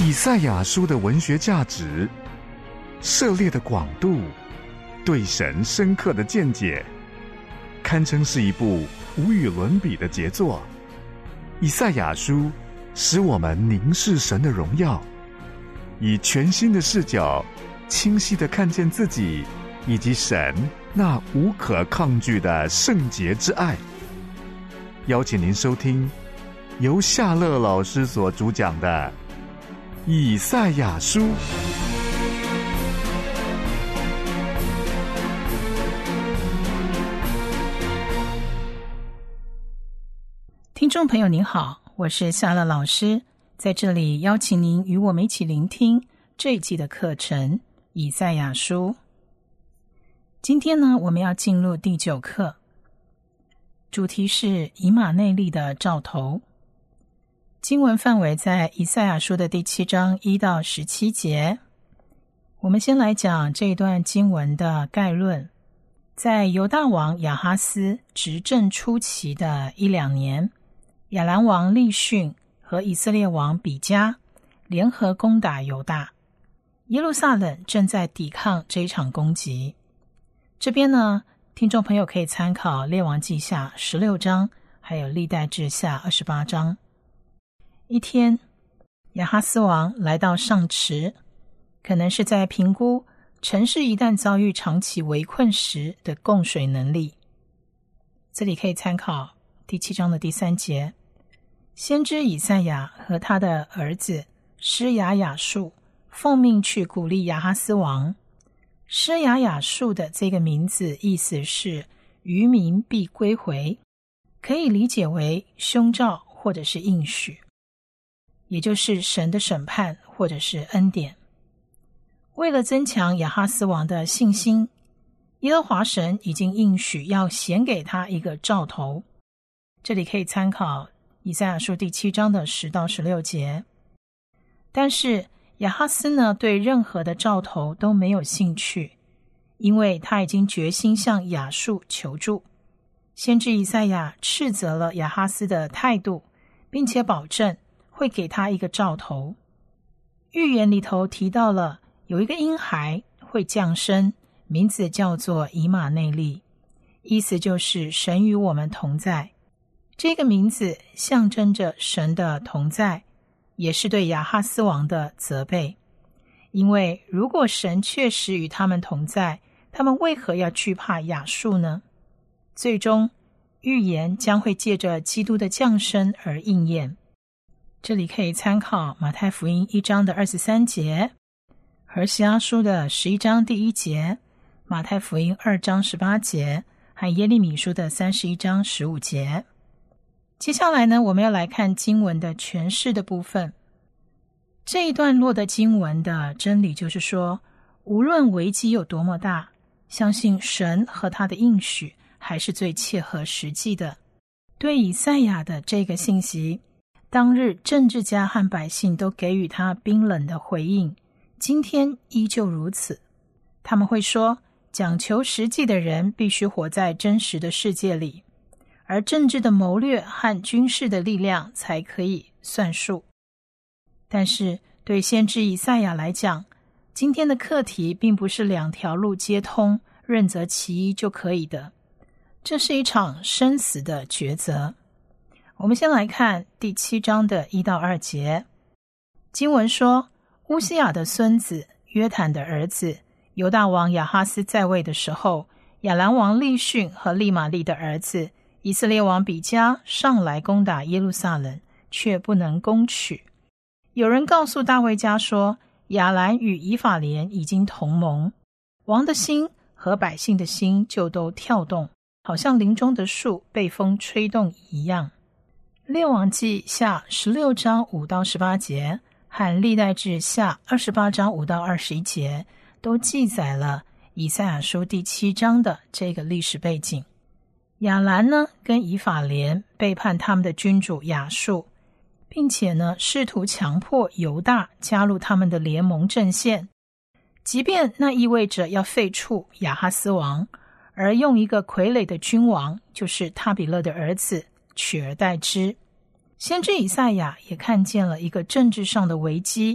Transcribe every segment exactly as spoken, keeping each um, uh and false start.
以赛亚书的文学价值、涉猎的广度、对神深刻的见解，堪称是一部无与伦比的杰作。以赛亚书使我们凝视神的荣耀，以全新的视角清晰地看见自己以及神那无可抗拒的圣洁之爱。邀请您收听由夏乐老师所主讲的以赛亚书。 听众朋友您好，我是夏乐老师，在这里邀请您与我们一起聆听这一季的课程以赛亚书。今天呢，我们要进入第九课，主题是以马内利的兆头。经文范围在以赛亚书的第七章一到十七节。我们先来讲这一段经文的概论。在犹大王亚哈斯执政初期的一两年，亚兰王利逊和以色列王比加联合攻打犹大，耶路撒冷正在抵抗这一场攻击。这边呢，听众朋友可以参考列王记下十六章，还有历代志下二十八章。一天，亚哈斯王来到上池，可能是在评估城市一旦遭遇长期围困时的供水能力。这里可以参考第七章的第三节。先知以赛亚和他的儿子施雅雅述奉命去鼓励亚哈斯王。施雅雅述的这个名字意思是余民必归回，可以理解为凶兆或者是应许，也就是神的审判或者是恩典。为了增强亚哈斯王的信心，耶和华神已经应许要显给他一个兆头。这里可以参考以赛亚书第七章的十到十六节。但是亚哈斯呢，对任何的兆头都没有兴趣，因为他已经决心向亚述求助。先知以赛亚斥责了亚哈斯的态度，并且保证会给他一个兆头。预言里头提到了有一个婴孩会降生，名字叫做以马内利，意思就是神与我们同在。这个名字象征着神的同在，也是对亚哈斯王的责备。因为如果神确实与他们同在，他们为何要惧怕亚述呢？最终，预言将会借着基督的降生而应验。这里可以参考马太福音一章的二十三节，何西阿书的十一章第一节，马太福音二章十八节，和耶利米书的三十一章十五节。接下来呢，我们要来看经文的诠释的部分。这一段落的经文的真理就是说，无论危机有多么大，相信神和他的应许还是最切合实际的。对以赛亚的这个信息，当日政治家和百姓都给予他冰冷的回应，今天依旧如此。他们会说，讲求实际的人必须活在真实的世界里，而政治的谋略和军事的力量才可以算数。但是对先知以赛亚来讲，今天的课题并不是两条路接通，任择其一就可以的，这是一场生死的抉择。我们先来看第七章的一到二节。经文说，乌西雅的孙子约坦的儿子犹大王亚哈斯在位的时候，亚兰王利逊和利玛利的儿子以色列王比加上来攻打耶路撒冷，却不能攻取。有人告诉大卫家说，亚兰与以法莲已经同盟，王的心和百姓的心就都跳动，好像林中的树被风吹动一样。列王记下十六章五到十八节和历代志下二十八章五到二十一节都记载了以赛亚书第七章的这个历史背景。亚兰呢，跟以法莲背叛他们的君主亚述，并且呢，试图强迫犹大加入他们的联盟阵线，即便那意味着要废黜亚哈斯王，而用一个傀儡的君王，就是他比勒的儿子取而代之。先知以赛亚也看见了一个政治上的危机，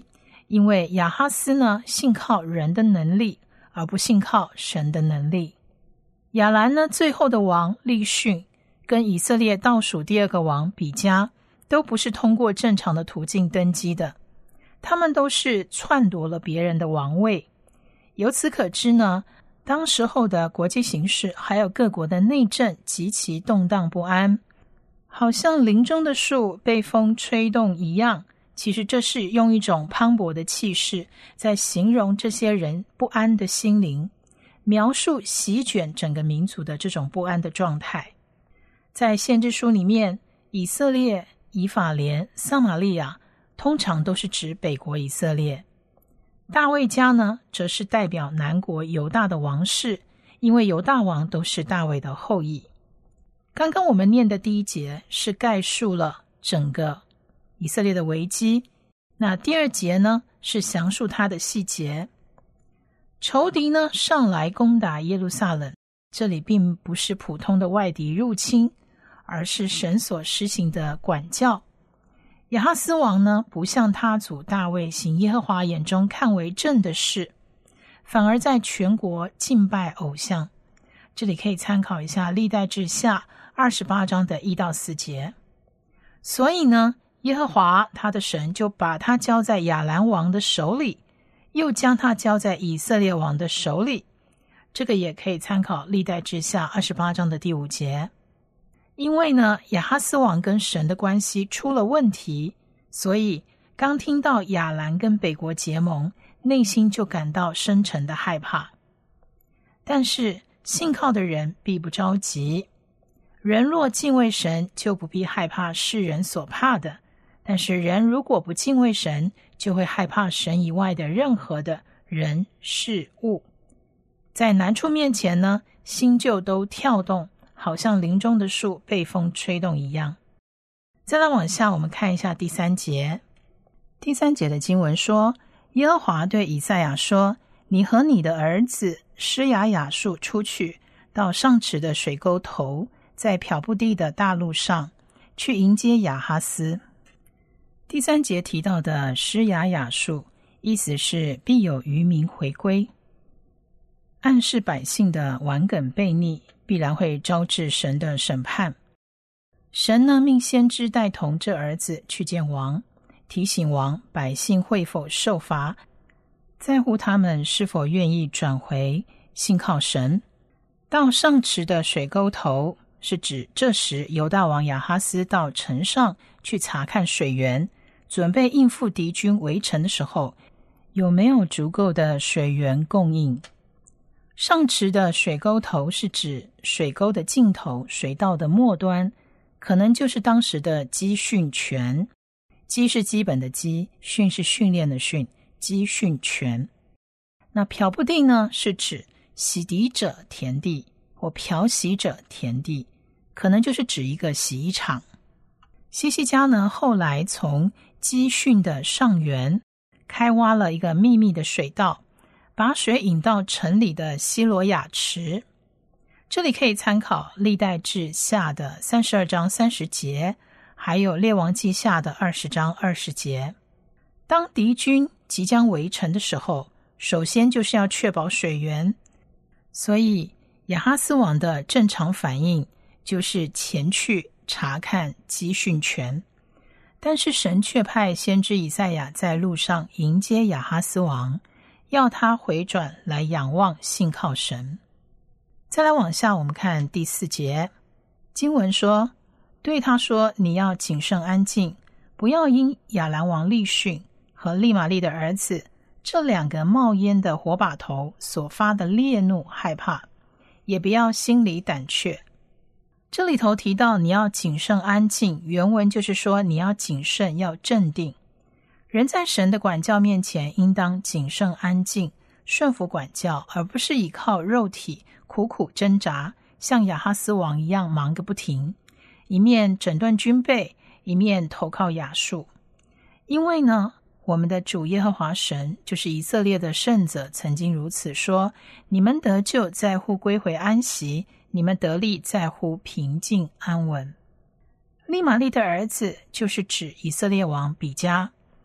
因为亚哈斯呢信靠人的能力，而不信靠神的能力。亚兰呢最后的王利逊，跟以色列倒数第二个王比加，都不是通过正常的途径登基的，他们都是篡夺了别人的王位。由此可知呢，当时候的国际形势还有各国的内政极其动荡不安，好像林中的树被风吹动一样。其实这是用一种磅礴的气势在形容这些人不安的心灵，描述席卷整个民族的这种不安的状态。在先知书里面，以色列、以法莲、撒玛利亚通常都是指北国以色列。大卫家呢，则是代表南国犹大的王室，因为犹大王都是大卫的后裔。刚刚我们念的第一节是概述了整个以色列的危机，那第二节呢是详述它的细节。仇敌呢上来攻打耶路撒冷，这里并不是普通的外敌入侵，而是神所施行的管教。亚哈斯王呢不像他祖大卫行耶和华眼中看为正的事，反而在全国敬拜偶像。这里可以参考一下历代志下二十八章的一到四节。所以呢，耶和华他的神就把他交在亚兰王的手里，又将他交在以色列王的手里。这个也可以参考历代志下二十八章的第五节。因为呢，亚哈斯王跟神的关系出了问题，所以刚听到亚兰跟北国结盟，内心就感到深沉的害怕。但是信靠的人必不着急，人若敬畏神，就不必害怕世人所怕的。但是人如果不敬畏神，就会害怕神以外的任何的人事物。在难处面前呢，心就都跳动，好像林中的树被风吹动一样。再来往下，我们看一下第三节。第三节的经文说，耶和华对以赛亚说，你和你的儿子施雅雅述出去，到上池的水沟头，在漂布地的大路上，去迎接亚哈斯。第三节提到的施雅雅述，意思是必有余民回归，暗示百姓的顽梗悖逆必然会招致神的审判。神呢命先知带同这儿子去见王，提醒王百姓会否受罚，在乎他们是否愿意转回信靠神。到上池的水沟头是指这时犹大王亚哈斯到城上去查看水源，准备应付敌军围城的时候，有没有足够的水源供应。上池的水沟头是指水沟的尽头，水道的末端，可能就是当时的基训泉。基是基本的基，训是训练的训，基训泉。那漂布地呢，是指洗涤者田地或漂洗者田地，可能就是指一个洗衣厂。希西家呢，后来从基训的上源开挖了一个秘密的水道，把水引到城里的西罗亚池。这里可以参考历代志下的三十二章三十节，还有列王记下的二十章二十节。当敌军即将围城的时候，首先就是要确保水源，所以亚哈斯王的正常反应就是前去查看基训泉。但是神却派先知以赛亚在路上迎接亚哈斯王，要他回转来仰望信靠神。再来往下，我们看第四节。经文说，对他说，你要谨慎安静，不要因亚兰王利逊和利玛利的儿子这两个冒烟的火把头所发的烈怒害怕，也不要心里胆怯。这里头提到你要谨慎安静，原文就是说你要谨慎，要镇定。人在神的管教面前应当谨慎安静，顺服管教，而不是依靠肉体苦苦挣扎，像亚哈斯王一样忙个不停，一面整顿军备，一面投靠亚述。因为呢，我们的主耶和华神，就是以色列的圣者，曾经如此说，你们得救在乎归回安息，你们得力在乎平静安稳。利玛利的儿子就是指以色列王比加。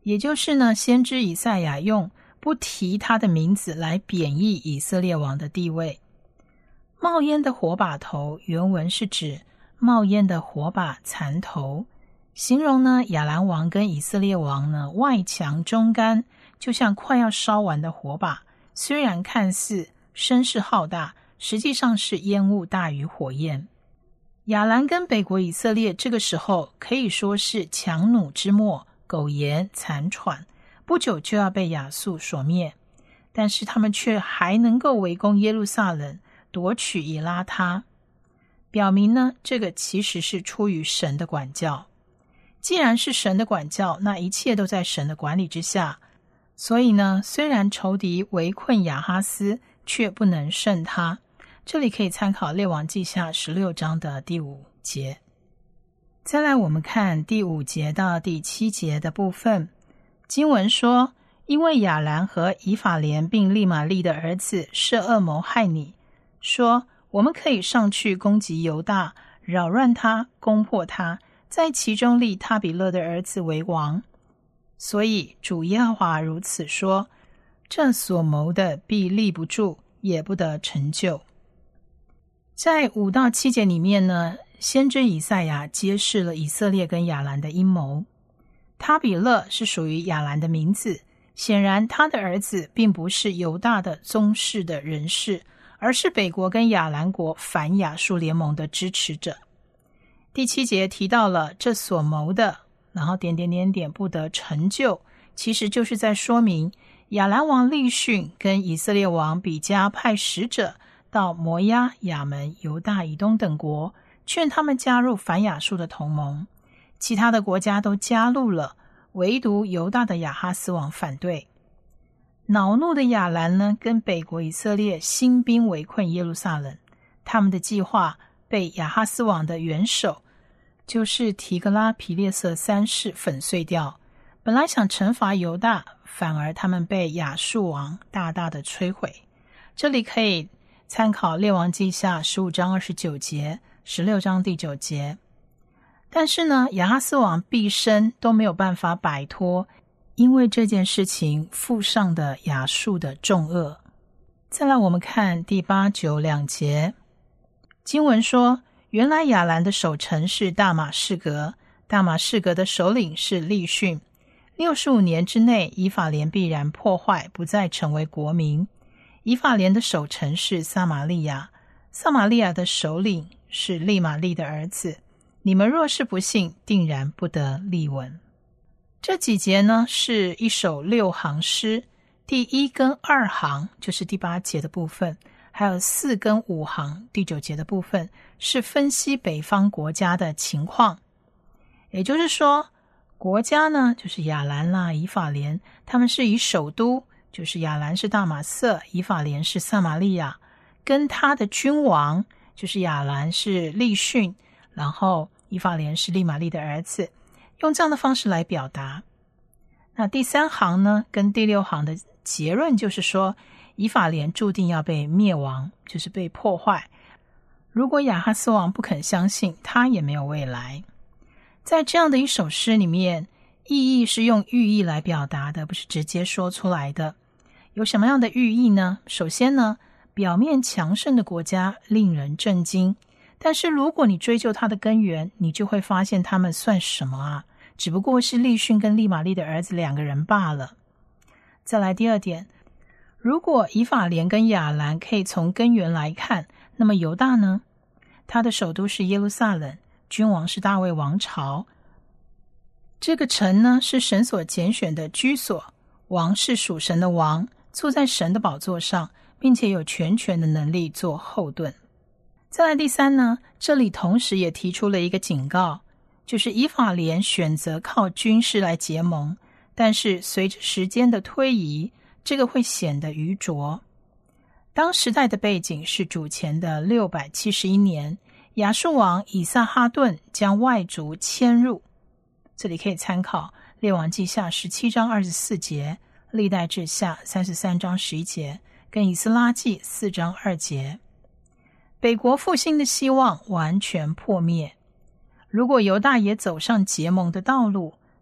也就是呢，先知以赛亚用不提他的名字来贬义以色列王的地位。冒烟的火把头原文是指冒烟的火把残头，形容呢亚兰王跟以色列王呢外强中干，就像快要烧完的火把，虽然看似声势浩大，实际上是烟雾大于火焰。亚兰跟北国以色列这个时候可以说是强弩之末，苟延残喘，不久就要被亚述所灭，但是他们却还能够围攻耶路撒冷，夺取以拉他，表明呢这个其实是出于神的管教。既然是神的管教，那一切都在神的管理之下，所以呢虽然仇敌围困亚哈斯，却不能胜他。这里可以参考列王记下十六章的第五节。再来我们看第五节到第七节的部分，经文说，因为亚兰和以法莲并利玛利的儿子设恶谋害你，说我们可以上去攻击犹大，扰乱他，攻破他，在其中立他比勒的儿子为王。所以主耶和华如此说，这所谋的必立不住，也不得成就。在五到七节里面呢，先知以赛亚揭示了以色列跟亚兰的阴谋。他比勒是属于亚兰的名字，显然他的儿子并不是犹大的宗室的人士，而是北国跟亚兰国反亚述联盟的支持者。第七节提到了这所谋的，然后点点点点不得成就，其实就是在说明亚兰王利逊跟以色列王比加派使者到摩押、亚门、犹大、以东等国，劝他们加入反亚述的同盟。其他的国家都加入了，唯独犹大的亚哈斯王反对。恼怒的亚兰呢，跟北国以色列兴兵围困耶路撒冷，他们的计划被亚哈斯王的元首，就是提格拉皮列瑟三世粉碎掉。本来想惩罚犹大，反而他们被亚述王大大的摧毁。这里可以参考列王记下十五章二十九节，十六章第九节。但是呢，亚哈斯王毕生都没有办法摆脱因为这件事情负上的亚述的重恶。再来我们看第八九两节，经文说，原来亚兰的守城是大马士革，大马士革的首领是利逊。六十五年之内，以法莲必然破坏，不再成为国民。以法莲的守城是撒玛利亚，撒玛利亚的首领是利玛利的儿子。你们若是不信，定然不得立稳。这几节呢是一首六行诗，第一跟二行就是第八节的部分，还有四跟五行第九节的部分，是分析北方国家的情况。也就是说，国家呢就是亚兰啦、以法莲，他们是以首都，就是亚兰是大马色，以法莲是撒玛利亚，跟他的君王就是亚兰是利逊，然后以法莲是利玛利的儿子，用这样的方式来表达。那第三行呢跟第六行的结论就是说，以法莲注定要被灭亡，就是被破坏。如果亚哈斯王不肯相信，他也没有未来。在这样的一首诗里面，意义是用寓意来表达的，不是直接说出来的。有什么样的寓意呢？首先呢，表面强盛的国家令人震惊，但是如果你追究它的根源，你就会发现他们算什么啊？只不过是利逊跟利玛利的儿子两个人罢了。再来第二点，如果以法莲跟亚兰可以从根源来看，那么犹大呢？他的首都是耶路撒冷，君王是大卫王朝。这个城呢是神所拣选的居所，王是属神的王，坐在神的宝座上，并且有全权的能力做后盾。再来第三呢，这里同时也提出了一个警告，就是以法莲选择靠军事来结盟，但是随着时间的推移，这个会显得愚拙。当时代的背景是主前的六百七十一年，亚述王以撒哈顿将外族迁入，这里可以参考列王记下十七章二十四节，历代志下三十三章十一节，跟以斯拉记四章二节。北国复兴的希望完全破灭。如果犹大也走上结盟的道路，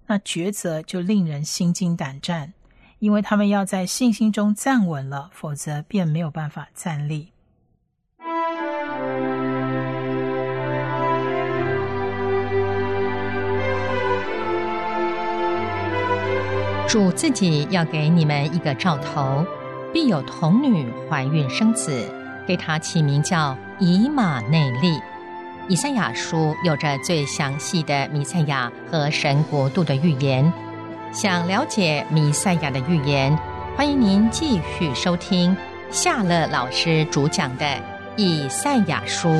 那抉择就令人心惊胆战，因为他们要在信心中站稳了，否则便没有办法站立。 主自己要给你们一个兆头，必有童女怀孕生子，给他起名叫以马内利。以赛亚书有着最详细的弥赛亚和神国度的预言。想了解弥赛亚的预言，欢迎您继续收听夏乐老师主讲的以赛亚书。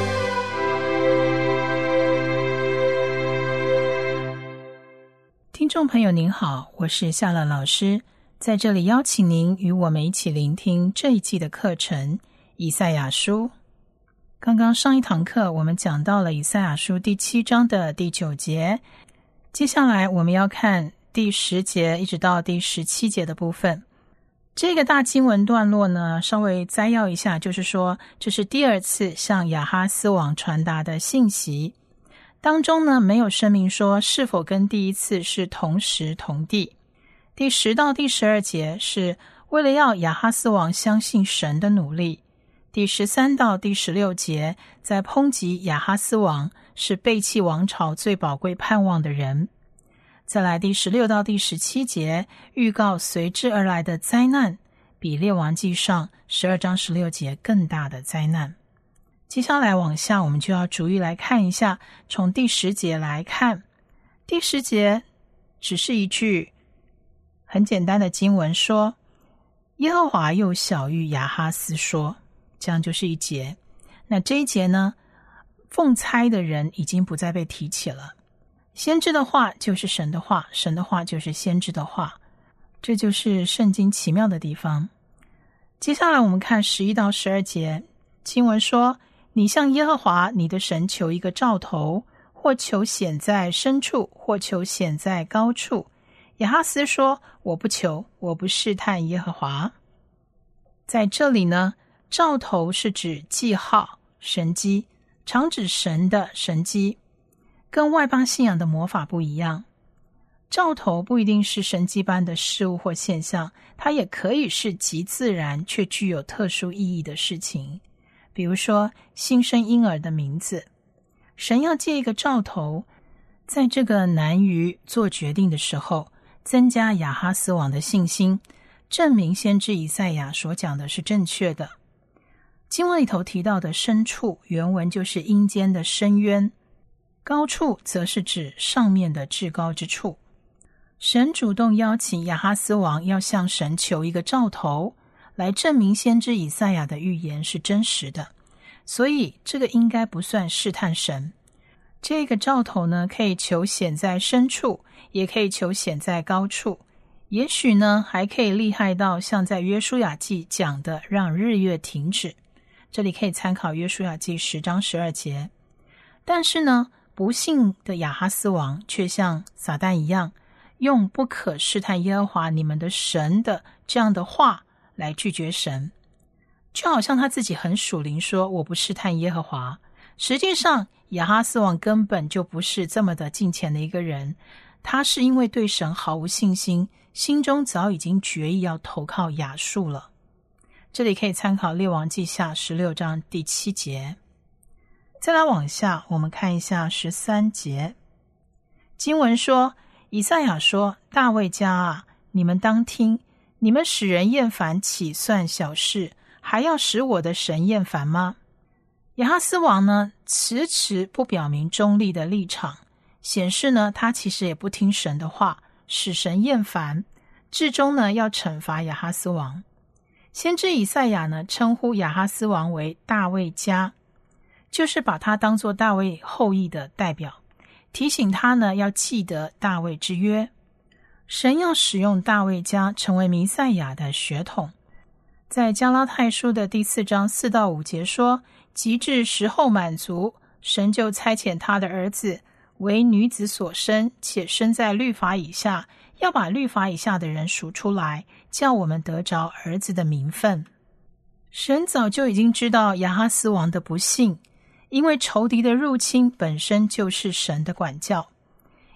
听众朋友您好，我是夏乐老师，在这里邀请您与我们一起聆听这一季的课程以赛亚书。刚刚上一堂课我们讲到了以赛亚书第七章的第九节，接下来我们要看第十节一直到第十七节的部分。这个大经文段落呢，稍微摘要一下，就是说这是第二次向亚哈斯王传达的信息，当中呢没有声明说是否跟第一次是同时同地。第十到第十二节是为了要亚哈斯王相信神的努力。第十三到第十六节在抨击亚哈斯王是背弃王朝最宝贵盼望的人。再来第十六到第十七节预告随之而来的灾难，比列王记上十二章十六节更大的灾难。接下来往下我们就要逐一来看一下，从第十节来看，第十节只是一句很简单的经文说，耶和华又晓谕亚哈斯说，这样就是一节。那这一节呢，奉差的人已经不再被提起了，先知的话就是神的话，神的话就是先知的话，这就是圣经奇妙的地方。接下来我们看十一到十二节，经文说，你向耶和华你的神求一个兆头，或求显在深处，或求显在高处。亚哈斯说，我不求，我不试探耶和华。在这里呢，兆头是指记号、神迹，常指神的神迹，跟外邦信仰的魔法不一样。兆头不一定是神迹般的事物或现象，它也可以是极自然却具有特殊意义的事情。比如说新生婴儿的名字，神要借一个兆头，在这个难于做决定的时候，增加亚哈斯王的信心，证明先知以赛亚所讲的是正确的。经文里头提到的深处，原文就是阴间的深渊，高处则是指上面的至高之处。神主动邀请亚哈斯王要向神求一个兆头，来证明先知以赛亚的预言是真实的，所以这个应该不算试探神。这个兆头呢，可以求显在深处，也可以求显在高处，也许呢还可以厉害到像在约书亚记讲的让日月停止，这里可以参考约书亚记十章十二节。但是呢，不幸的亚哈斯王却像撒旦一样，用不可试探耶和华你们的神的这样的话来拒绝神，就好像他自己很属灵说，我不试探耶和华。实际上亚哈斯王根本就不是这么的敬虔的一个人，他是因为对神毫无信心，心中早已经决意要投靠亚述了。这里可以参考列王记下十六章第七节。再来往下我们看一下十三节，经文说，以赛亚说，大卫家啊，你们当听，你们使人厌烦岂算小事，还要使我的神厌烦吗？亚哈斯王呢，迟迟不表明中立的立场，显示呢他其实也不听神的话，使神厌烦，至终呢要惩罚亚哈斯王。先知以赛亚呢称呼亚哈斯王为大卫家，就是把他当作大卫后裔的代表，提醒他呢要记得大卫之约。神要使用大卫家成为弥赛亚的血统。在加拉太书的第四章四到五节说，及至时候满足，神就差遣他的儿子为女子所生，且生在律法以下，要把律法以下的人赎出来，叫我们得着儿子的名分。神早就已经知道亚哈斯王的不幸，因为仇敌的入侵本身就是神的管教。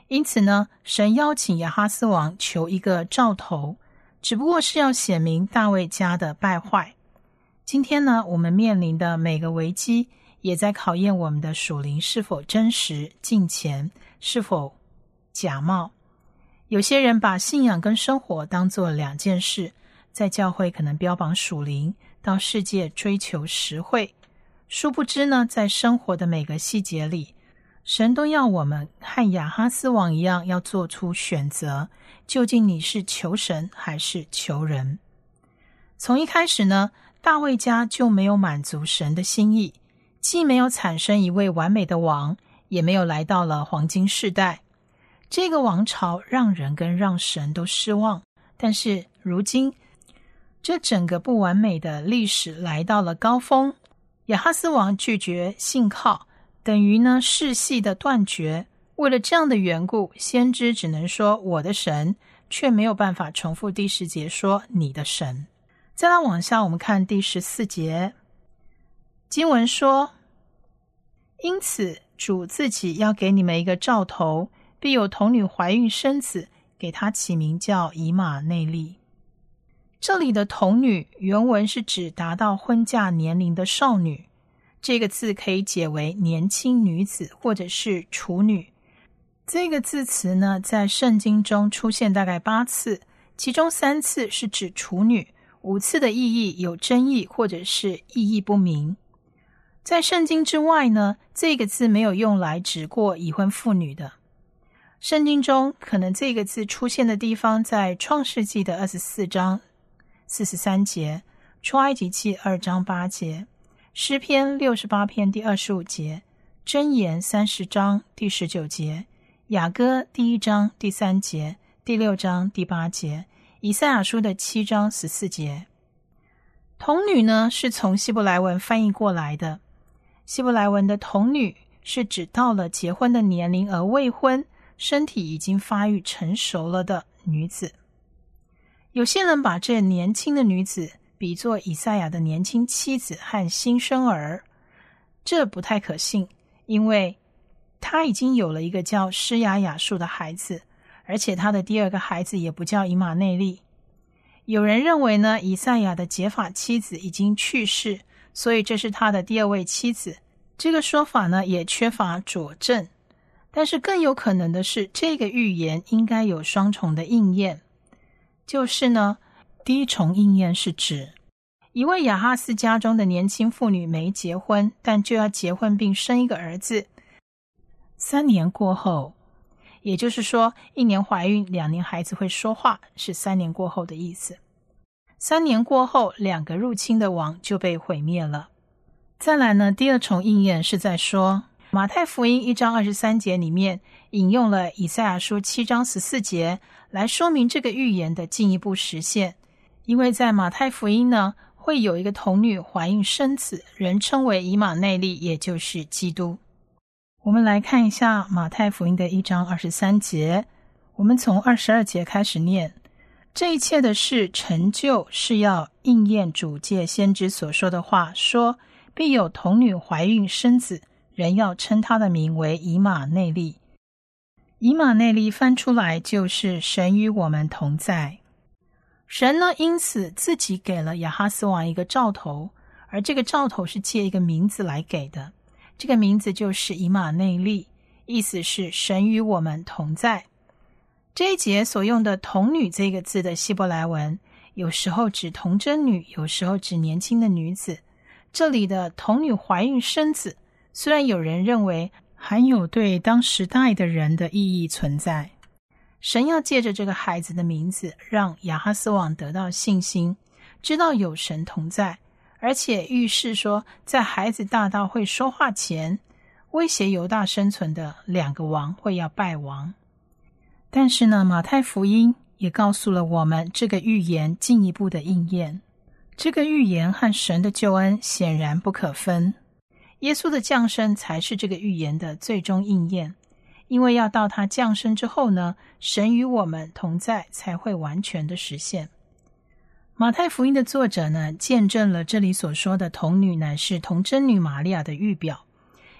因此呢，神邀请亚哈斯王求一个兆头，只不过是要显明大卫家的败坏。今天呢，我们面临的每个危机也在考验我们的属灵是否真实、敬虔，是否假冒。有些人把信仰跟生活当作两件事，在教会可能标榜属灵，到世界追求实惠。殊不知呢，在生活的每个细节里，神都要我们和亚哈斯王一样，要做出选择，究竟你是求神还是求人。从一开始呢，大卫家就没有满足神的心意，既没有产生一位完美的王，也没有来到了黄金世代。这个王朝让人跟让神都失望，但是如今这整个不完美的历史来到了高峰，亚哈斯王拒绝信靠，等于呢世系的断绝。为了这样的缘故，先知只能说我的神，却没有办法重复第十节说你的神。再来往下，我们看第十四节，经文说，因此主自己要给你们一个兆头，必有童女怀孕生子，给她起名叫以马内利。这里的童女原文是指达到婚嫁年龄的少女，这个字可以解为年轻女子或者是处女。这个字词呢，在圣经中出现大概八次，其中三次是指处女，五次的意义有争议或者是意义不明。在圣经之外呢，这个字没有用来指过已婚妇女的。圣经中可能这个字出现的地方在创世纪的二十四章四十三节，出埃及记二章八节，诗篇六十八篇第二十五节，箴言三十章第十九节，雅歌第一章第三节，第六章第八节，以赛亚书的七章十四节。童女呢，是从希伯来文翻译过来的。希伯来文的童女是指到了结婚的年龄而未婚，身体已经发育成熟了的女子。有些人把这年轻的女子比作以赛亚的年轻妻子和新生儿，这不太可信，因为她已经有了一个叫施雅雅述的孩子，而且她的第二个孩子也不叫以马内利。有人认为呢，以赛亚的结发妻子已经去世，所以这是他的第二位妻子。这个说法呢，也缺乏佐证。但是更有可能的是，这个预言应该有双重的应验。就是呢，第一重应验是指一位亚哈斯家中的年轻妇女没结婚，但就要结婚并生一个儿子。三年过后，也就是说一年怀孕，两年孩子会说话，是三年过后的意思。三年过后，两个入侵的王就被毁灭了。再来呢，第二重应验是在说马太福音一章二十三节里面引用了以赛亚书七章十四节来说明这个预言的进一步实现。因为在马太福音呢，会有一个童女怀孕生子，人称为以马内利，也就是基督。我们来看一下马太福音的一章二十三节，我们从二十二节开始念。这一切的事成就，是要应验主借先知所说的话，说必有童女怀孕生子，人要称他的名为以马内利。以马内利翻出来就是神与我们同在。神呢，因此自己给了亚哈斯王一个兆头，而这个兆头是借一个名字来给的，这个名字就是以马内利，意思是神与我们同在。这一节所用的童女这个字的希伯来文，有时候指童贞女，有时候指年轻的女子。这里的童女怀孕生子，虽然有人认为含有对当时代的人的意义存在，神要借着这个孩子的名字，让亚哈斯王得到信心，知道有神同在，而且预示说，在孩子大到会说话前，威胁犹大生存的两个王会要败亡。但是呢，马太福音也告诉了我们这个预言进一步的应验。这个预言和神的救恩显然不可分，耶稣的降生才是这个预言的最终应验。因为要到他降生之后呢，神与我们同在才会完全的实现。马太福音的作者呢，见证了这里所说的童女乃是童贞女玛利亚的预表，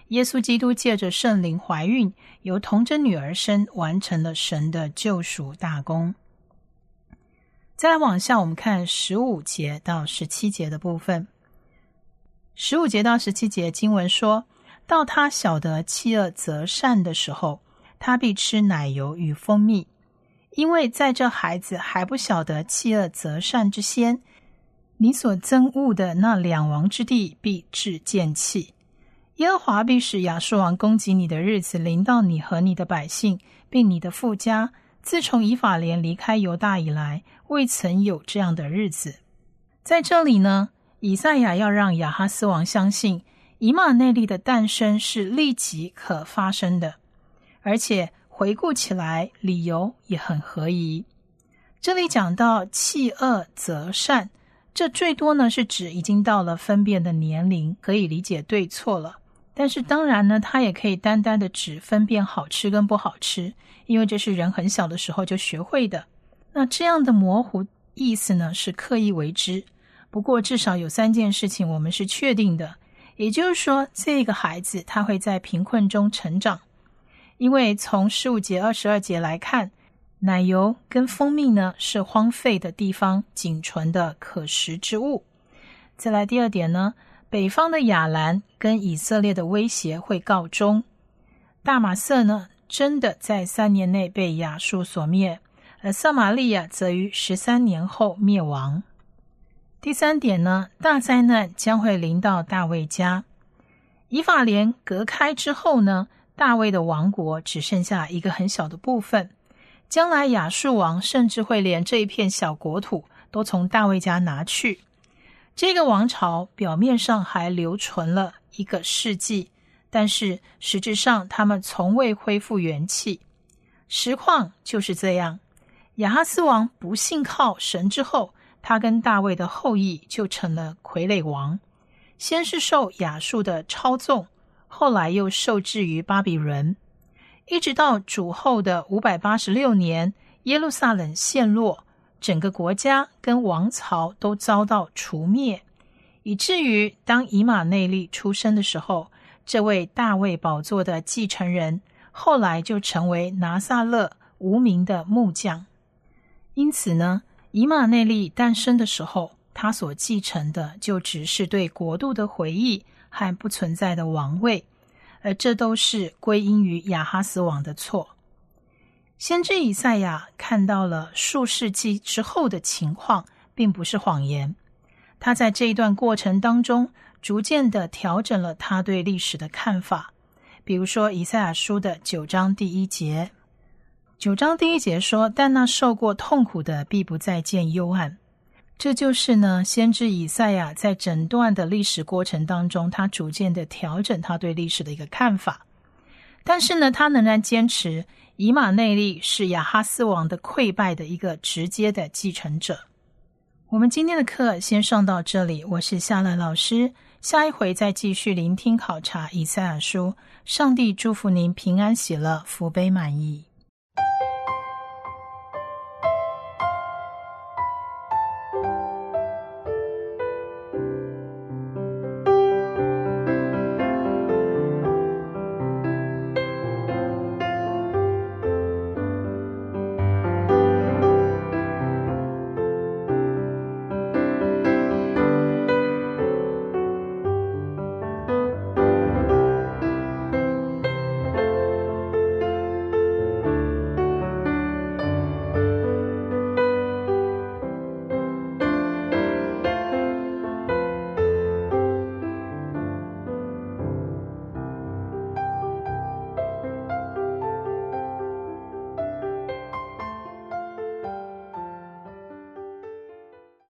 耶稣基督借着圣灵怀孕，由童贞女而生，完成了神的救赎大功。再来往下，我们看十五节到十七节的部分。十五节到十七节经文说，到他晓得弃恶择善的时候，他必吃奶油与蜂蜜，因为在这孩子还不晓得弃恶择善之先，你所憎恶的那两王之地必致见弃。耶和华必使亚述王攻击你的日子临到你和你的百姓，并你的父家，自从以法莲离开犹大以来，未曾有这样的日子。在这里呢，以赛亚要让亚哈斯王相信以马内利的诞生是立即可发生的，而且回顾起来理由也很合宜。这里讲到弃恶择善，这最多呢是指已经到了分辨的年龄，可以理解对错了。但是当然呢，它也可以单单的指分辨好吃跟不好吃，因为这是人很小的时候就学会的。那这样的模糊意思呢，是刻意为之。不过至少有三件事情我们是确定的，也就是说，这个孩子他会在贫困中成长，因为从十五节、二十二节来看，奶油跟蜂蜜呢是荒废的地方仅存的可食之物。再来第二点呢，北方的亚兰跟以色列的威胁会告终，大马色呢真的在三年内被亚述所灭，而撒玛利亚则于十三年后灭亡。第三点呢，大灾难将会临到大卫家。以法莲隔开之后呢，大卫的王国只剩下一个很小的部分，将来亚述王甚至会连这一片小国土都从大卫家拿去。这个王朝表面上还留存了一个世纪，但是实质上他们从未恢复元气。实况就是这样，亚哈斯王不信靠神之后，他跟大卫的后裔就成了傀儡王，先是受亚述的操纵，后来又受制于巴比伦，一直到主后的五百八十六年，耶路撒冷陷落，整个国家跟王朝都遭到除灭，以至于当以马内利出生的时候，这位大卫宝座的继承人后来就成为拿撒勒无名的木匠。因此呢，以马内利诞生的时候，他所继承的就只是对国度的回忆和不存在的王位，而这都是归因于亚哈斯王的错。先知以赛亚看到了数世纪之后的情况，并不是谎言。他在这一段过程当中，逐渐地调整了他对历史的看法。比如说以赛亚书的九章第一节，九章第一节说，但那受过痛苦的必不再见幽暗。这就是呢，先知以赛亚在整段的历史过程当中，他逐渐的调整他对历史的一个看法。但是呢，他仍然坚持以马内利是亚哈斯王的溃败的一个直接的继承者。我们今天的课先上到这里，我是夏乐老师，下一回再继续聆听考察以赛亚书。上帝祝福您平安喜乐，福杯满溢。